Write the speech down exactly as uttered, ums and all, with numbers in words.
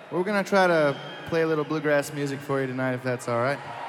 We're gonna try to play a little bluegrass music for you tonight, if that's all right.